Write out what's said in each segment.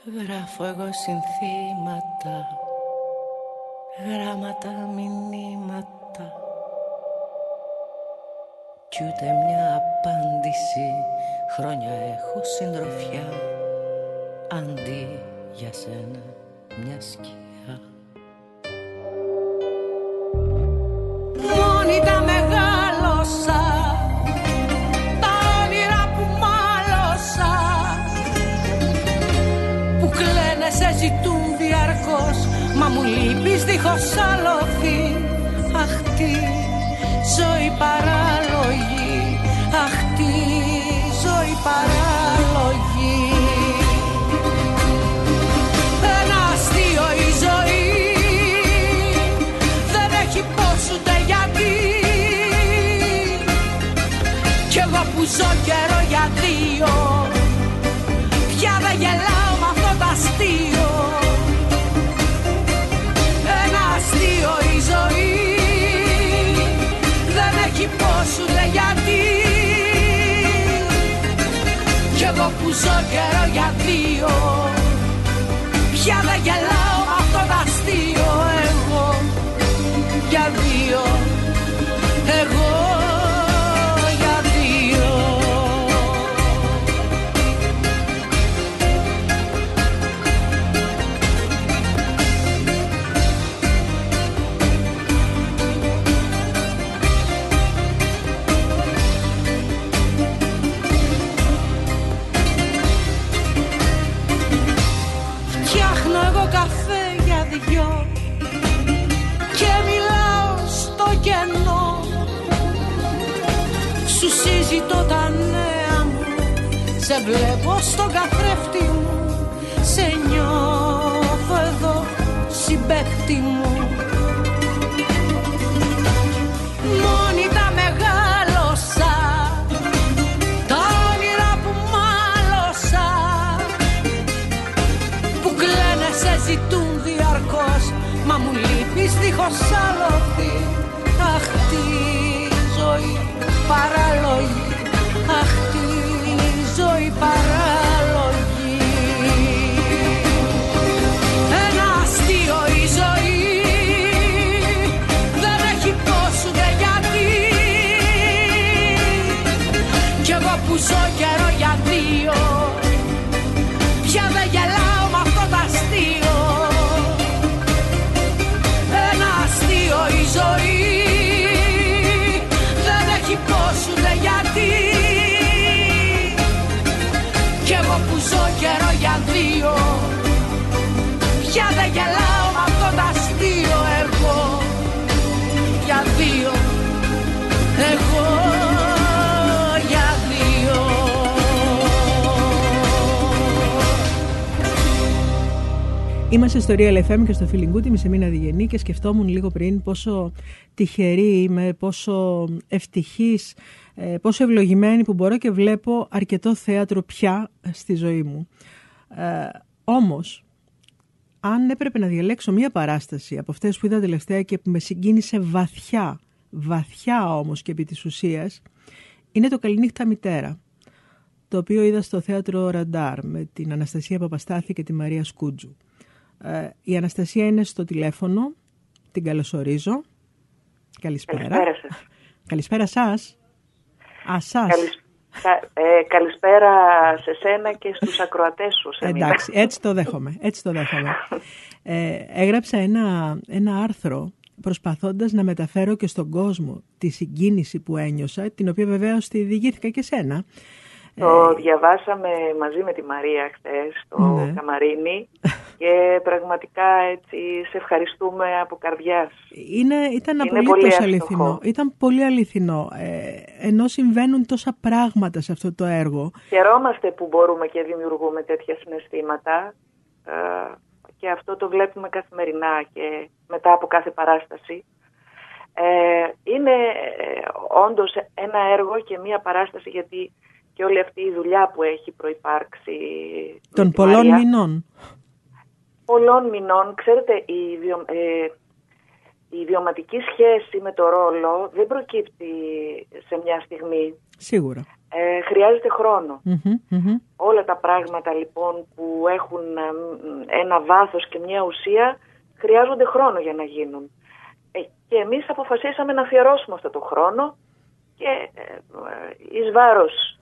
Γράφω εγώ συνθήματα, γράμματα, μηνύματα κι ούτε μια απάντηση. Χρόνια έχω συντροφιά, αντί για σένα μια σκιά. Μόνη τα μεγάλωσα, τα όνειρα που μάλωσα, που κλαίνε σε ζητούν διαρκώς, μα μου λείπεις δίχως άλοθη. Αχ τι ζωή παράλογη, αχ τι ζωή παράλογη. Ένα αστείο η ζωή, δεν έχει πώς ούτε γιατί. Κι εγώ που ζω καιρό για δύο, πια δεν γελάω μ' αυτό το αστείο. Ένα αστείο η ζωή, δεν έχει πώς ούτε γιατί. Κι εγώ που ζω καιρό για δύο, πια δεν γελάω μ' αυτό το αστείο. Εγώ για δύο, εγώ για δύο. Φτιάχνω εγώ καφέ για δυο και μιλάω στο κενό. Σου συζητώ τα νέα μου, σε βλέπω στον καθρέφτη μου, σε νιώθω εδώ συμπαίκτη μου. Μόνη τα μεγάλωσα, τα όνειρα που μάλωσα, που κλαίνε σε ζητούν διαρκώς, μα μου λείπεις δίχως άλοθη. Αχ τι ζωή παράλογη, αχ τι ζωή παράλογη. Ένα αστείο η ζωή, δεν έχει πώς ούτε γιατί. Κι εγώ που ζω καιρό για δύο, πια δεν γελάω μ' αυτό το αστείο. Ένα αστείο η ζωή, δεν έχει πώς ούτε γιατί. Κι εγώ που ζω καιρό για δύο, πια δεν γελάω μ' αυτό το αστείο. Εγώ για δύο, εγώ για δύο. Είμαστε στο Real FM και στο Feeling Good. Είμαι σε Μίνα Διγενή και σκεφτόμουν λίγο πριν πόσο τυχερή είμαι, πόσο ευτυχής, πόσο ευλογημένη που μπορώ και βλέπω αρκετό θέατρο πια στη ζωή μου. Όμως, αν έπρεπε να διαλέξω μία παράσταση από αυτές που είδα τελευταία και που με συγκίνησε βαθιά, βαθιά όμως και επί της ουσίας, είναι το «Καληνύχτα μητέρα», το οποίο είδα στο θέατρο Ραντάρ με την Αναστασία Παπαστάθη και τη Μαρία Σκούτζου. Η Αναστασία είναι στο τηλέφωνο, την καλωσορίζω. Καλησπέρα. Καλησπέρα σας. Καλησπέρα σας. Καλησπέρα σε σένα και στους ακροατές σου. Εντάξει, έτσι το δέχομαι. Έγραψα ένα άρθρο προσπαθώντας να μεταφέρω και στον κόσμο τη συγκίνηση που ένιωσα, την οποία βεβαίως τη διηγήθηκα και σένα. Το διαβάσαμε μαζί με τη Μαρία χθες στο Καμαρίνι και πραγματικά έτσι σε ευχαριστούμε από καρδιάς. Ήταν απολύτως αληθινό. Ήταν πολύ αληθινό. Ενώ συμβαίνουν τόσα πράγματα σε αυτό το έργο. Χαιρόμαστε που μπορούμε και δημιουργούμε τέτοια συναισθήματα και αυτό το βλέπουμε καθημερινά και μετά από κάθε παράσταση. Είναι όντως ένα έργο και μία παράσταση, γιατί και όλη αυτή η δουλειά που έχει προϋπάρξει των πολλών μηνών. Πολλών μηνών. Ξέρετε, η ιδιωματική σχέση με το ρόλο δεν προκύπτει σε μια στιγμή. Σίγουρα. χρειάζεται χρόνο. Όλα τα πράγματα λοιπόν που έχουν ένα βάθος και μια ουσία χρειάζονται χρόνο για να γίνουν. Και εμείς αποφασίσαμε να αφιερώσουμε αυτό το χρόνο και εις βάρος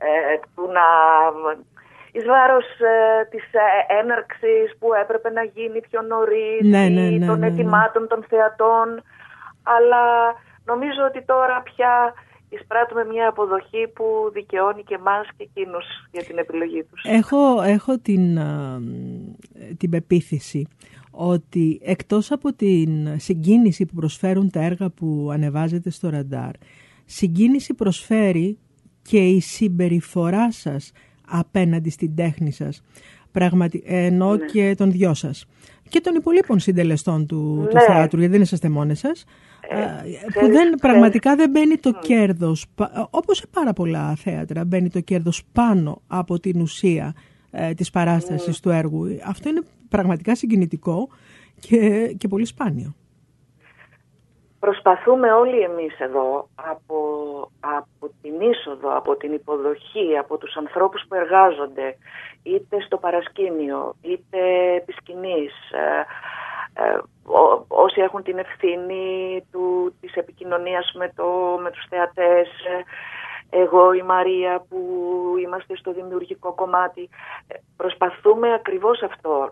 της έναρξης που έπρεπε να γίνει πιο νωρίς, των ετοιμάτων των θεατών, αλλά νομίζω ότι τώρα πια εισπράττουμε μια αποδοχή που δικαιώνει και εμάς και εκείνους για την επιλογή τους. Έχω την πεποίθηση ότι εκτός από την συγκίνηση που προσφέρουν τα έργα που ανεβάζετε στο ραντάρ, συγκίνηση προσφέρει και η συμπεριφορά σας απέναντι στην τέχνη σας, ενώ και των δυο σας και των υπολείπων συντελεστών του θεάτρου, γιατί δεν είσαστε μόνες σας, που πραγματικά δεν μπαίνει το κέρδος, όπως σε πάρα πολλά θέατρα μπαίνει το κέρδος πάνω από την ουσία της παράστασης του έργου. Αυτό είναι πραγματικά συγκινητικό και πολύ σπάνιο. Προσπαθούμε όλοι εμείς εδώ από την είσοδο, από την υποδοχή, από τους ανθρώπους που εργάζονται, είτε στο παρασκήνιο, είτε επί σκηνής, όσοι έχουν την ευθύνη της επικοινωνίας με τους θεατές, εγώ, η Μαρία που είμαστε στο δημιουργικό κομμάτι, προσπαθούμε ακριβώς αυτό,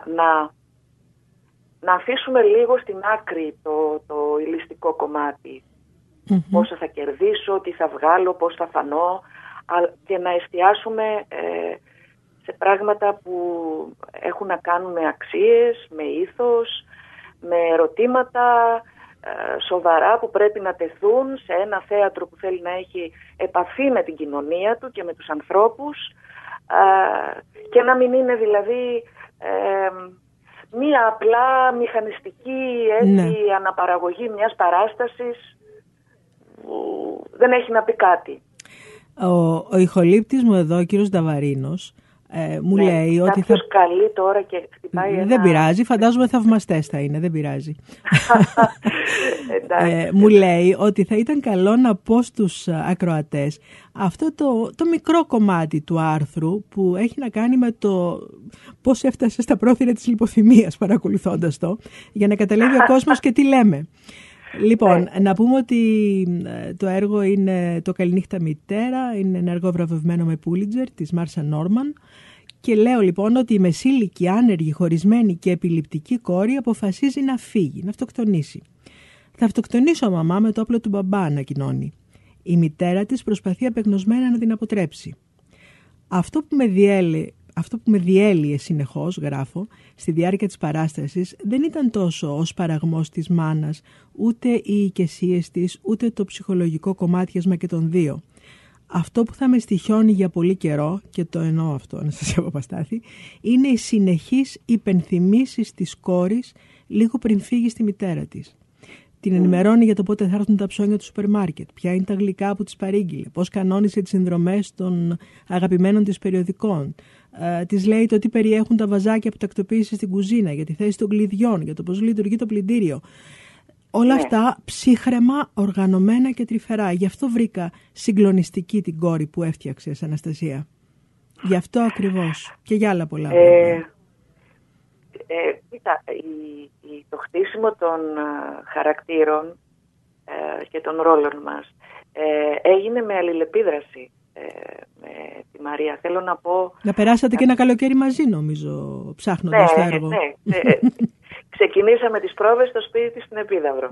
να αφήσουμε λίγο στην άκρη το υλιστικό κομμάτι. Πόσα θα κερδίσω, τι θα βγάλω, πώς θα φανώ, και να εστιάσουμε σε πράγματα που έχουν να κάνουν με αξίες, με ήθος, με ερωτήματα σοβαρά που πρέπει να τεθούν σε ένα θέατρο που θέλει να έχει επαφή με την κοινωνία του και με τους ανθρώπους, και να μην είναι δηλαδή μία απλά μηχανιστική αναπαραγωγή μιας παράστασης που δεν έχει να πει κάτι. Ο ηχολήπτης μου εδώ, ο κύριος Νταβαρίνος, μου λέει ότι κάποιος καλεί τώρα και χτυπάει δεν πειράζει, φαντάζομαι θαυμαστές θα είναι, δεν πειράζει. Μου λέει ότι θα ήταν καλό να πω στους ακροατές αυτό το μικρό κομμάτι του άρθρου που έχει να κάνει με το πώς έφτασε στα πρόθυρα της λιποθυμίας παρακολουθώντας το, για να καταλάβει ο κόσμος και τι λέμε. Λοιπόν, να πούμε ότι το έργο είναι το «Καληνύχτα μητέρα», είναι ένα έργο βραβευμένο με Πούλιτζερ της Μάρσα Νόρμαν, και λέω λοιπόν ότι η μεσήλικη, άνεργη, χωρισμένη και επιληπτική κόρη αποφασίζει να φύγει, να αυτοκτονήσει. «Θα αυτοκτονήσω, μαμά, με το όπλο του μπαμπά», ανακοινώνει. Η μητέρα της προσπαθεί απεγνωσμένα να την αποτρέψει. Αυτό που με διέλυε συνεχώς, γράφω, στη διάρκεια της παράστασης δεν ήταν τόσο ο σπαραγμός της μάνας, ούτε οι οικεσίες της, ούτε το ψυχολογικό κομμάτιασμα και των δύο. Αυτό που θα με στοιχιώνει για πολύ καιρό, και το εννοώ αυτό, Αναστασία Παπαστάθη, είναι οι συνεχείς υπενθυμίσεις της κόρης λίγο πριν φύγει στη μητέρα της. Την ενημερώνει για το πότε θα έρθουν τα ψώνια του σούπερ μάρκετ, ποια είναι τα γλυκά που της παρήγγειλε, πώς κανόνισε τις συνδρομές των αγαπημένων της περιοδικών. Της λέει το τι περιέχουν τα βαζάκια που τακτοποίησε στην κουζίνα, για τη θέση των κλειδιών, για το πώς λειτουργεί το πλυντήριο. Όλα αυτά ψύχραιμα, οργανωμένα και τρυφερά. Γι' αυτό βρήκα συγκλονιστική την κόρη που έφτιαξες, Αναστασία. Γι' αυτό ακριβώς. Και για άλλα πολλά. Κοίτα, το χτίσιμο των χαρακτήρων και των ρόλων μας έγινε με αλληλεπίδραση με τη Μαρία. Θέλω να πω... Να περάσατε και ένα καλοκαίρι μαζί, νομίζω, ψάχνοντας το έργο. Ναι. Ξεκινήσαμε τις πρόβες στο σπίτι της στην Επίδαυρο.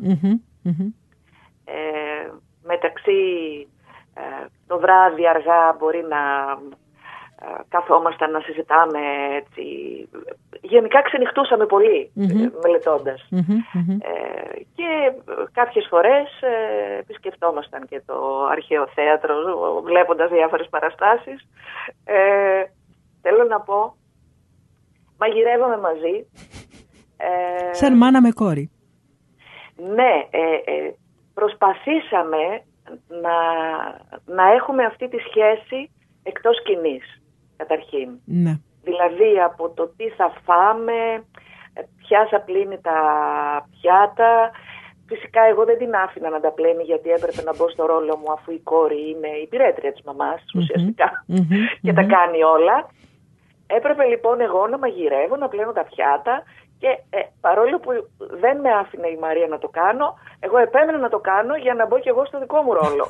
Μεταξύ το βράδυ αργά μπορεί να καθόμασταν να συζητάμε έτσι. Γενικά ξενυχτούσαμε πολύ μελετώντας. Και κάποιες φορές επισκεφτόμασταν και το αρχαίο θέατρο βλέποντας διάφορες παραστάσεις. Θέλω να πω, μαγειρεύαμε μαζί. Σαν μάνα με κόρη. Ναι, προσπαθήσαμε να έχουμε αυτή τη σχέση εκτός σκηνής, καταρχήν. Ναι. Δηλαδή από το τι θα φάμε, ποια θα πλύνει τα πιάτα, Φυσικά εγώ δεν την άφηνα να τα πλένει, γιατί έπρεπε να μπω στο ρόλο μου, αφού η κόρη είναι η υπηρέτρια της μαμάς ουσιαστικά και τα κάνει όλα. Έπρεπε λοιπόν εγώ να μαγειρεύω, να πλένω τα πιάτα και παρόλο που δεν με άφηνε η Μαρία να το κάνω, εγώ επέμενα να το κάνω για να μπω κι εγώ στο δικό μου ρόλο.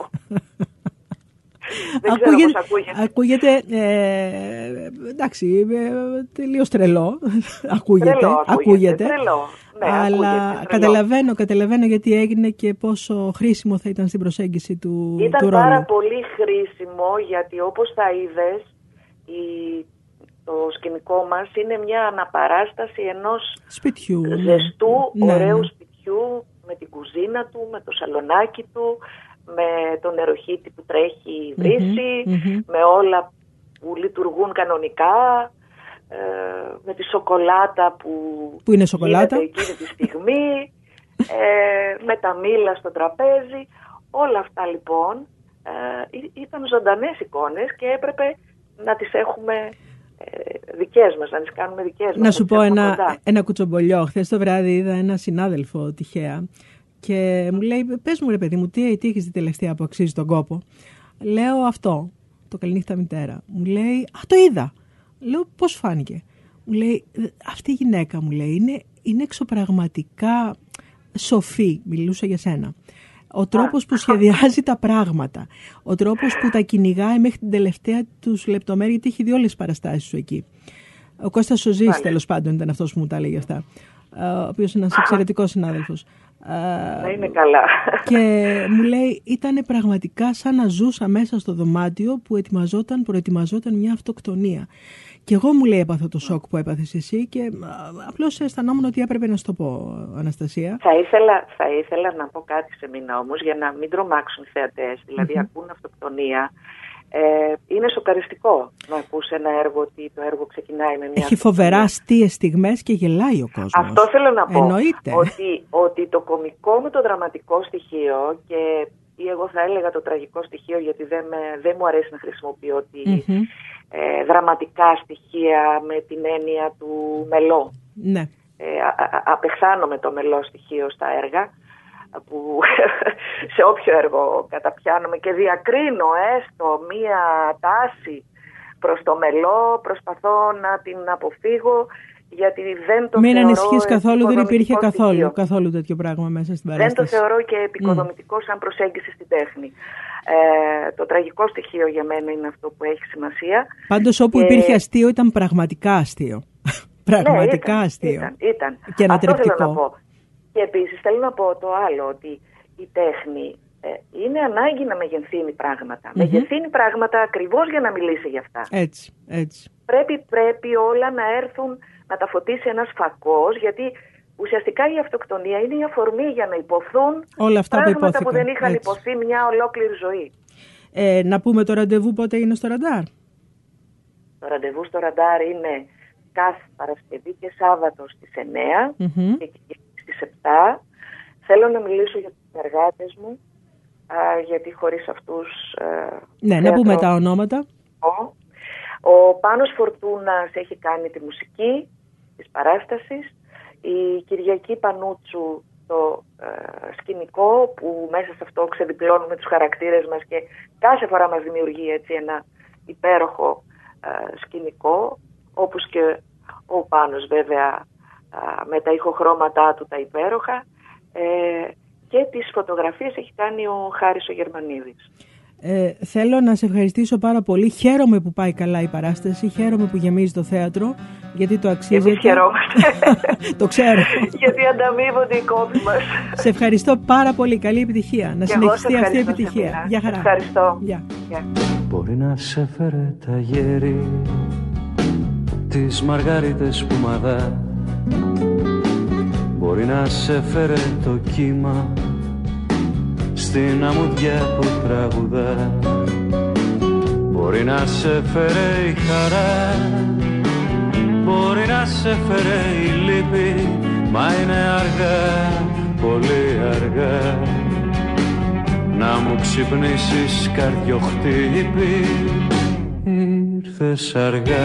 Δεν ξέρω πώς ακούγεται. Ακούγεται, εντάξει, τελείως τρελό. Ακούγεται. Τρελό. Ναι, αλλά καταλαβαίνω γιατί έγινε και πόσο χρήσιμο θα ήταν στην προσέγγιση του ρόλου. Ήταν πάρα πολύ χρήσιμο, γιατί όπως θα είδες, το σκηνικό μας είναι μια αναπαράσταση ενός σπιτιού, ζεστού, ωραίου σπιτιού, με την κουζίνα του, με το σαλονάκι του, με το νεροχύτη που τρέχει βρύση, με όλα που λειτουργούν κανονικά, με τη σοκολάτα που είναι σοκολάτα εκείνη τη στιγμή, με τα μήλα στο τραπέζι. Όλα αυτά λοιπόν ήταν ζωντανές εικόνες και έπρεπε να τις έχουμε δικές μας, να τις κάνουμε δικές μας. Να σου πω ένα κουτσομπολιό. Χθες το βράδυ είδα ένα συνάδελφο τυχαία και μου λέει, πες μου ρε παιδί μου, τι έχεις την τελευταία που αξίζει τον κόπο? Λέω αυτό, το Καληνύχτα Μητέρα. Μου λέει, το είδα. Λέω, πώς φάνηκε? Μου λέει, αυτή η γυναίκα, μου λέει, είναι εξωπραγματικά σοφή. Μιλούσα για σένα. Ο τρόπος που σχεδιάζει τα πράγματα, ο τρόπος που τα κυνηγάει μέχρι την τελευταία τους λεπτομέρεια, γιατί έχει δει όλες τις παραστάσεις σου εκεί. Ο Κώστας Σοζής, τέλος πάντων, ήταν αυτός που μου τα έλεγε αυτά, ο οποίος είναι ένας εξαιρετικός συνάδελφος. Να είναι καλά. Και μου λέει, ήταν πραγματικά σαν να ζούσα μέσα στο δωμάτιο που προετοιμαζόταν μια αυτοκτονία. Και εγώ, μου λέει, έπαθα το σοκ που έπαθες εσύ και απλώς αισθανόμουν ότι έπρεπε να σου το πω, Αναστασία. Θα ήθελα να πω κάτι σε μήνα όμως, για να μην τρομάξουν οι θεατές, δηλαδή ακούν αυτοκτονία. Είναι σοκαριστικό να ακούς ένα έργο, ότι το έργο ξεκινάει με μια... Έχει φοβερά αστείες στιγμές και γελάει ο κόσμος. Αυτό θέλω να πω. Εννοείται. Ότι το κωμικό με το δραματικό στοιχείο, ή εγώ θα έλεγα το τραγικό στοιχείο, γιατί δεν μου αρέσει να χρησιμοποιώ δραματικά στοιχεία με την έννοια του μελό. Ναι. Απεχθάνομαι το μελό στοιχείο στα έργα, που σε όποιο έργο καταπιάνομαι και διακρίνω έστω μία τάση προς το μελό, προσπαθώ να την αποφύγω, γιατί δεν το Μην θεωρώ... Μην ανησυχείς καθόλου, δεν υπήρχε καθόλου τέτοιο πράγμα μέσα στην παράσταση. Δεν το θεωρώ και επικοδομητικό σαν προσέγγιση στην τέχνη. Το τραγικό στοιχείο για μένα είναι αυτό που έχει σημασία. Πάντως όπου υπήρχε αστείο ήταν πραγματικά αστείο. Πραγματικά αστείο. Ήταν. Και ανατρεπτικό. Αυτό θέλω να πω. Και επίσης θέλω να πω το άλλο, ότι η τέχνη είναι ανάγκη να μεγενθύνει πράγματα. Μεγενθύνει πράγματα ακριβώς για να μιλήσει για αυτά. Έτσι. Πρέπει όλα να έρθουν, να τα φωτίσει ένας φακός, γιατί ουσιαστικά η αυτοκτονία είναι η αφορμή για να υποθούν όλα αυτά πράγματα που δεν είχαν υποθεί μια ολόκληρη ζωή. Να πούμε το ραντεβού πότε είναι στο Ραντάρ. Το ραντεβού στο Ραντάρ είναι κάθε Παρασκευή και Σάββατο στις 9 και στις 7. Θέλω να μιλήσω για τους συνεργάτες μου, γιατί χωρίς αυτούς... Ναι, να πούμε τα ονόματα. Ο Πάνος Φορτούνας έχει κάνει τη μουσική της παράστασης. Η Κυριακή Πανούτσου το σκηνικό, που μέσα σε αυτό ξεδιπλώνουμε τους χαρακτήρες μας και κάθε φορά μας δημιουργεί έτσι ένα υπέροχο σκηνικό, όπως και ο Πάνος βέβαια με τα ηχοχρώματά του τα υπέροχα, και τις φωτογραφίες έχει κάνει ο Χάρης ο Γερμανίδης. Θέλω να σε ευχαριστήσω πάρα πολύ. Χαίρομαι που πάει καλά η παράσταση, χαίρομαι που γεμίζει το θέατρο, γιατί το αξίζει. Εμείς χαιρόμαστε. Το ξέρω. Γιατί ανταμείβονται οι κόποι μας. Σε ευχαριστώ πάρα πολύ. Καλή επιτυχία. Να συνεχιστεί αυτή η επιτυχία. Γεια χαρά. Ευχαριστώ. Μπορεί να σε φέρε τα γέρι, τις μαργαρίτες που μαδά. Μπορεί να σε φέρε το κύμα στην αμμουδιά που τραγουδά. Μπορεί να σε φέρε η χαρά, μπορεί να σε φέρε η λύπη, μα είναι αργά, πολύ αργά, να μου ξυπνήσεις καρδιοχτύπη. Ήρθες αργά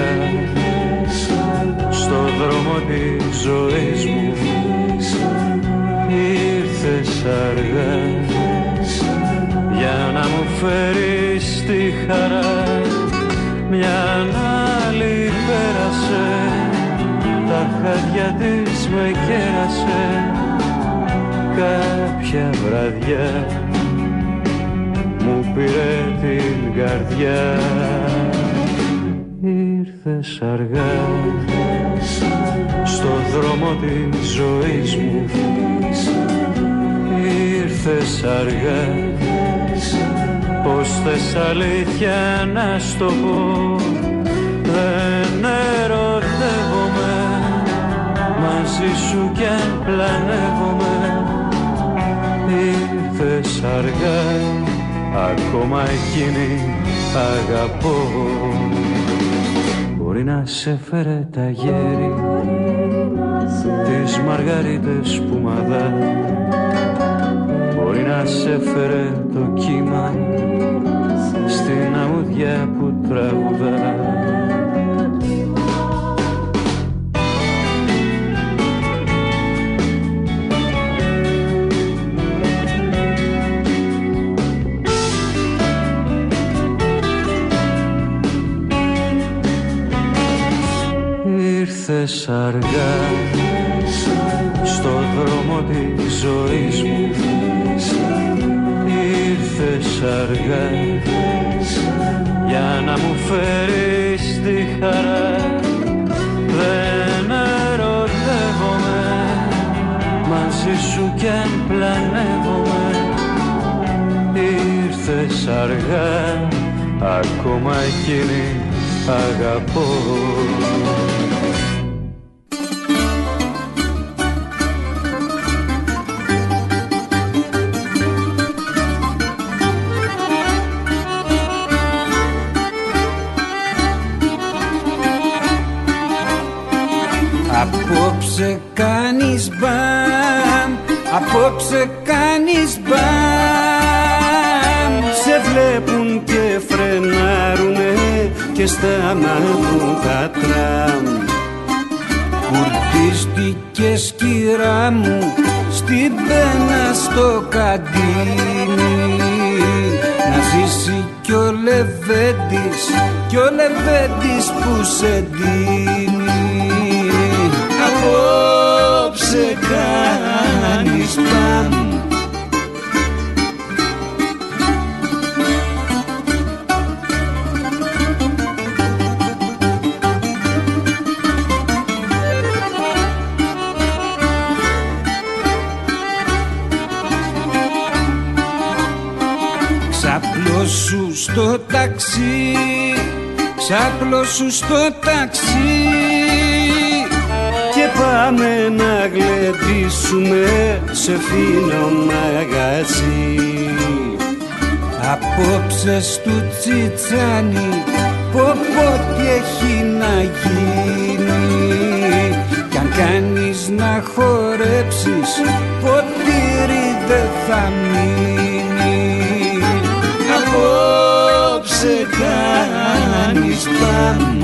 στο δρόμο της ζωής μου, ήρθες αργά για να μου φέρεις τη χαρά. Μια άλλη πέρασε, τα χάδια της με κέρασε. Κάποια βραδιά μου πήρε την καρδιά. Ήρθες αργά στο δρόμο της ζωής μου. Ήρθες αργά, πως θες αλήθεια να στο πω. Δεν ερωτεύομαι, μαζί σου κι αν πλανεύομαι. Ήρθες αργά, ακόμα εκείνη αγαπώ. Μπορεί να σε φέρε τα γέρι, τις μαργαρίτες που μαδά. Μπορεί να σε φέρε το κύμα στην αμμούδια που τραγουδά. Ήρθες αργά στο δρόμο της ζωής μου. Ήρθες αργά για να μου φέρεις τη χαρά. Δεν ερωτεύομαι, μαζί σου κι αν πλανεύομαι. Ήρθες αργά, ακόμα εκείνη αγαπώ. Απόψε κάνεις μπαμ, απόψε κάνεις μπαμ. Σε βλέπουν και φρενάρουνε και σταματούν τα τραμ. Κουρτίστηκες κυρά μου στην πένα στο καντίνι. Να ζήσει κι ο Λεβέντης, κι ο Λεβέντης που σε ντύνει. Απόψε κάνεις μπαμ. Ξαπλώσου στο ταξί, ξαπλώσου στο ταξί και πάμε να γλεντήσουμε σε φίνο μαγαζί. Απόψε στου τσιτσάνι, πω τι έχει να γίνει. Κι αν κάνεις να χορέψεις, ποτήρι δεν θα μείνει. Απόψε κάνεις μπαμ.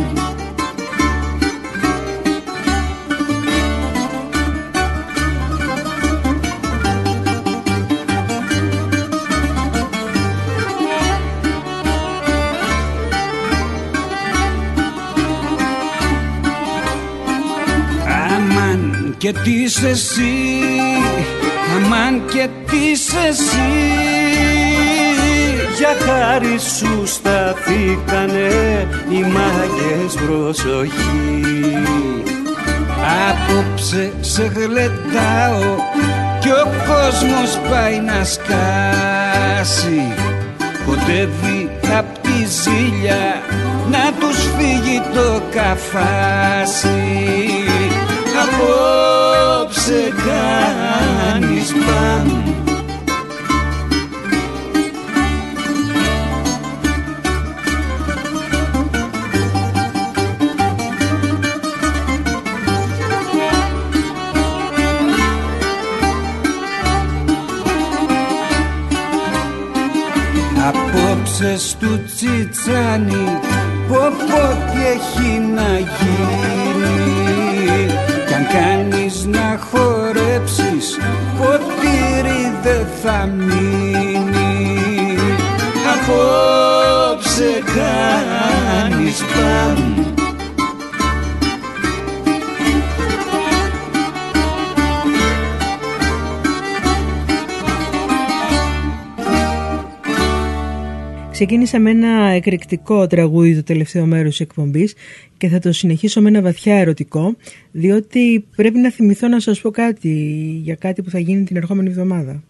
Αμάν και τι είσαι εσύ, αμάν και τι είσαι εσύ. Για χάρη σου σταθήκανε οι μάγες, προσοχή. Απόψε σε γλεντάω κι ο κόσμος πάει να σκάσει. Κοντεύει απ' τη ζήλια να τους φύγει το καφάσι. Απόψε κάνεις μπαμ. Απόψε στου τσιτσάνι, πω τι έχει να γίνει. Κι αν κάνεις να χορέψεις, ποτήρι δεν θα μείνει. Απόψε κάνεις παν. Ξεκίνησα με ένα εκρηκτικό τραγούδι το τελευταίο μέρος της εκπομπής και θα το συνεχίσω με ένα βαθιά ερωτικό, διότι πρέπει να θυμηθώ να σας πω κάτι για κάτι που θα γίνει την ερχόμενη εβδομάδα.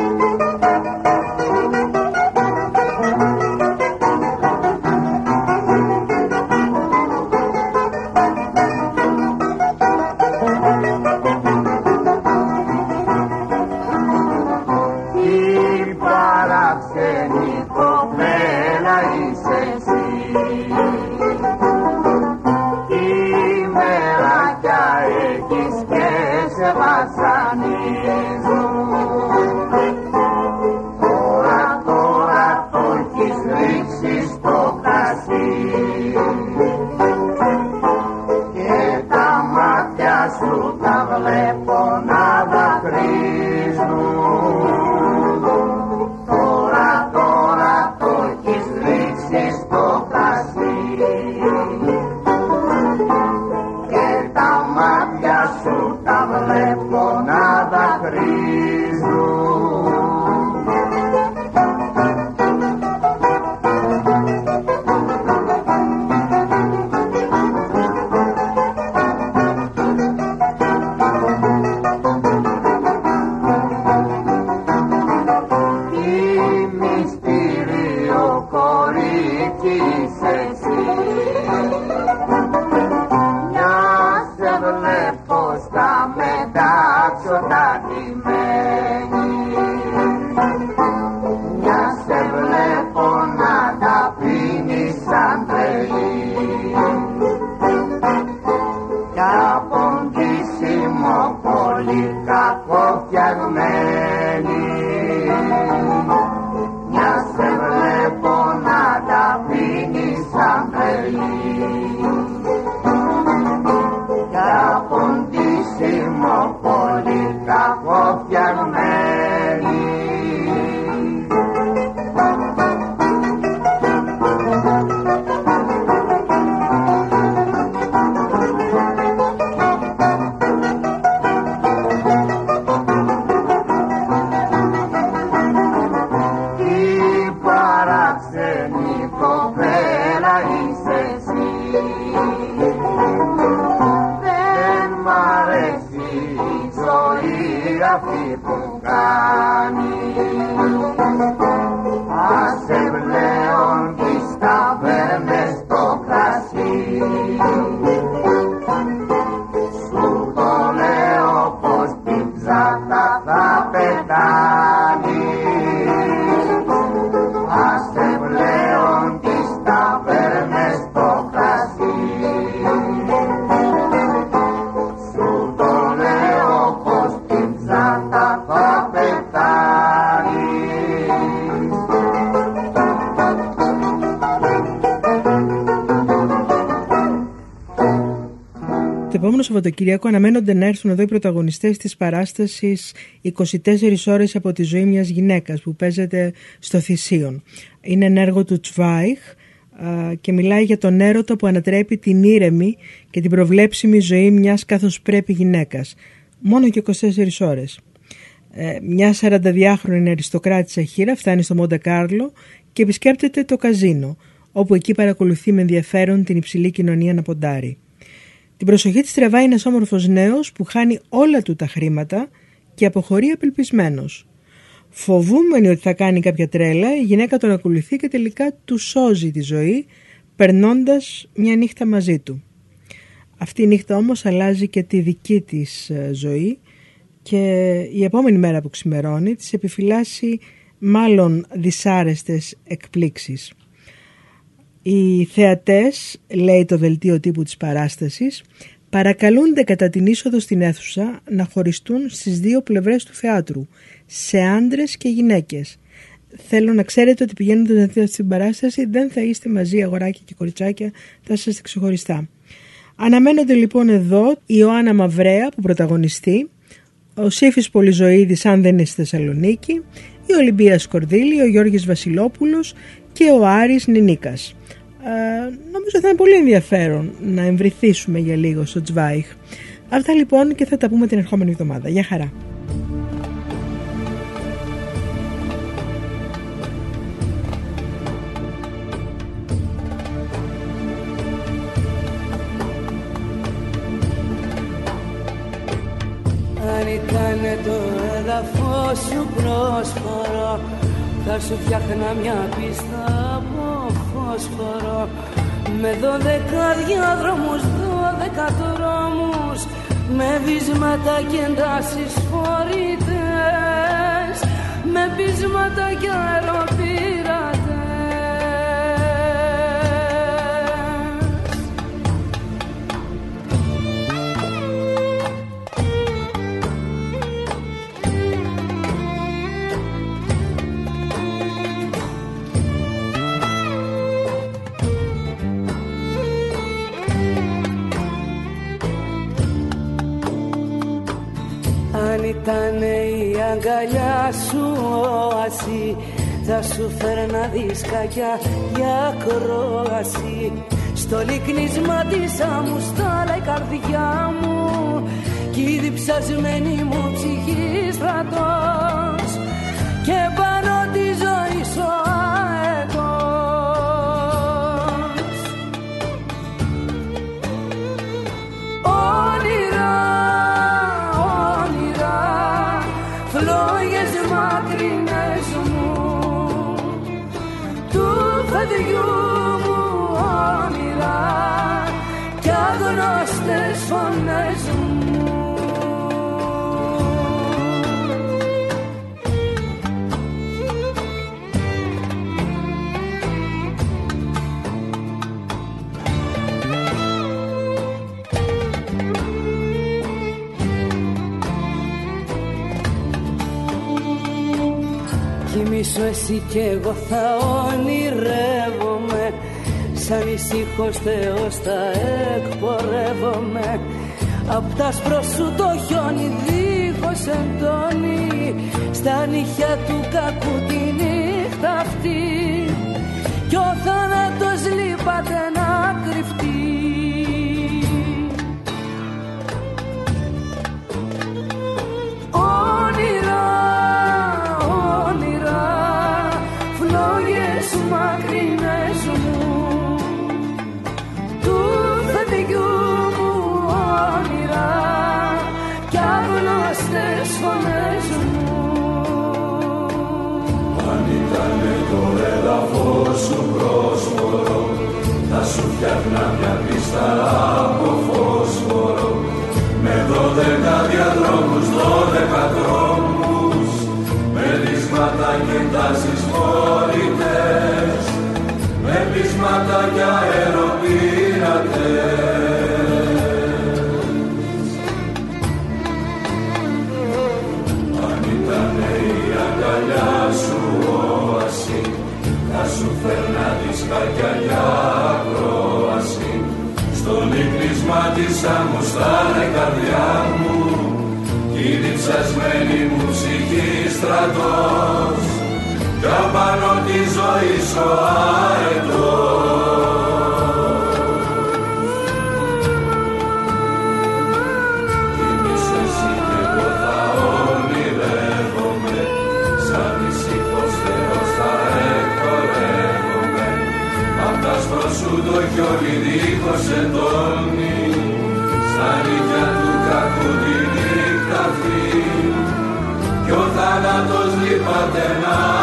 Το επόμενο Σαββατοκύριακο αναμένονται να έρθουν εδώ οι πρωταγωνιστές της παράστασης 24 ώρες από τη ζωή μιας γυναίκας που παίζεται στο Θησίον. Είναι ένα έργο του Τσβάιχ και μιλάει για τον έρωτα που ανατρέπει την ήρεμη και την προβλέψιμη ζωή μιας καθώς πρέπει γυναίκας. Μόνο και 24 ώρες. Μια 42χρονη αριστοκράτησα χήρα φτάνει στο Μοντε Κάρλο και επισκέπτεται το καζίνο, όπου εκεί παρακολουθεί με ενδιαφέρον την υψηλή κοινωνία να ποντάρει. Την προσοχή της τραβάει ένας όμορφος νέος που χάνει όλα του τα χρήματα και αποχωρεί απελπισμένος. Φοβούμενη ότι θα κάνει κάποια τρέλα, η γυναίκα τον ακολουθεί και τελικά του σώζει τη ζωή, περνώντας μια νύχτα μαζί του. Αυτή η νύχτα όμως αλλάζει και τη δική της ζωή και η επόμενη μέρα που ξημερώνει της επιφυλάσσει μάλλον δυσάρεστες εκπλήξεις. Οι θεατές, λέει το δελτίο τύπου της παράστασης, παρακαλούνται κατά την είσοδο στην αίθουσα να χωριστούν στις δύο πλευρές του θεάτρου, σε άντρες και γυναίκες. Θέλω να ξέρετε ότι πηγαίνοντας να δείτε στην παράσταση δεν θα είστε μαζί αγοράκια και κοριτσάκια, θα είστε ξεχωριστά. Αναμένονται λοιπόν εδώ η Ιωάννα Μαυρέα που πρωταγωνιστεί, ο Σύφης Πολυζωίδης «Αν δεν είναι στη Θεσσαλονίκη», η Ολυμπία Σκορδίλη, ο Γιώργης Βασιλόπουλος και ο Άρης Νινίκας. Νομίζω θα είναι πολύ ενδιαφέρον να εμβριθήσουμε για λίγο στο Τσβάιχ. Αυτά λοιπόν και θα τα πούμε την ερχόμενη εβδομάδα. Γεια χαρά. Αν ήτανε το έδαφος σου πρόσφορο, θα σου φτιάχνα μια πίστα από φόσφορο, με 12 διάδρομους, 12 δρόμους, με βίσματα και εντάσεις φορητές, με πείσματα και αεροπειρατές. Αν ήτανε η αγκαλιά σου όαση, θα σου φέρνα δισκάκια για κρόαση. Στο λυκνίσμα της αμουστάλα η καρδιά μου, κι η διψασμένη μου ψυχή στρατός, και πάνω τη ζωή σου αετός. Φλόγες μακρινές μου, του παιδιού μου όνειρα κι αγνώστες φωνές μου. Κοιμήσου εσύ κι εγώ θα ονειρεύομαι, σαν ησύχος Θεός θα εκπορεύομαι. Απ' τ' άσπρο σου το χιόνι δίχως εντόνι, στα νύχια του κακού τη νύχτα αυτή, κι ο θάνατος λείπατε να κρυφτεί. Μακρινές μου, του παιδιού μου όνειρα κι άγνωστες φωνές μου. Αν ήτανε το έδαφος σου πρόσφορο, θα σου φτιάχνα μια πίστα από φόσφορο, με 12 διαδρόμους, 12 δρόμους, με ρίσματα και τάσεις φορητές, με πείσματα και αεροπειρατές. Αν ήτανε η αγκαλιά σου όαση, θα σου φέρνα δισκάκια για ακρόαση. Στο λυκνίσμα της αμουστάλα η καρδιά μου, κι η διψασμένη μου ψυχή στρατός, κι απάνω τη ζωή σου αετός. Κοιμήσου εσύ κι εγώ θα ονειρεύομαι, σαν ησύχος Θεός θα εκπορεύομαι. Απ' τ' άσπρο σου το χιόνι δίχως εντόνι, στα νύχια του κακού τη νύχτα αυτή, κι ο θάνατος λείπατε να